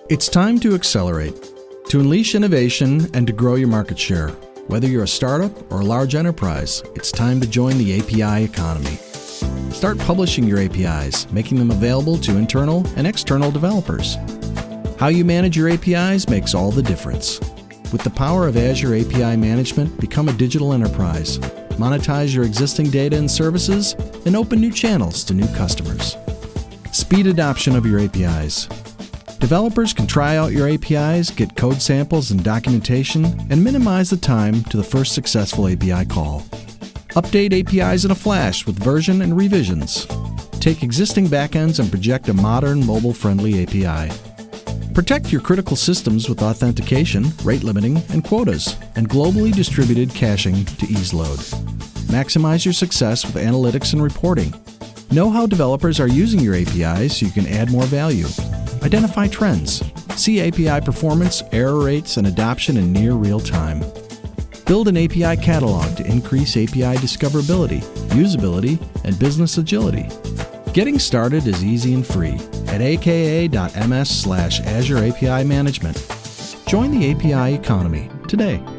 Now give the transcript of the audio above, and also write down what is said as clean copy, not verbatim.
It's time to accelerate, to unleash innovation, and to grow your market share. Whether you're a startup or a large enterprise, it's time to join the API economy. Start publishing your APIs, making them available to internal and external developers. How you manage your APIs makes all the difference. With the power of Azure API Management, become a digital enterprise. Monetize your existing data and services, and open new channels to new customers. Speed adoption of your APIs. Developers can try out your APIs, get code samples and documentation, and minimize the time to the first successful API call. Update APIs in a flash with version and revisions. Take existing backends and project a modern, mobile-friendly API. Protect your critical systems with authentication, rate limiting, and quotas, and globally distributed caching to ease load. Maximize your success with analytics and reporting. Know how developers are using your APIs so you can add more value. Identify trends. See API performance, error rates, and adoption in near real time. Build an API catalog to increase API discoverability, usability, and business agility. Getting started is easy and free at aka.ms/Azure API Management. Join the API economy today.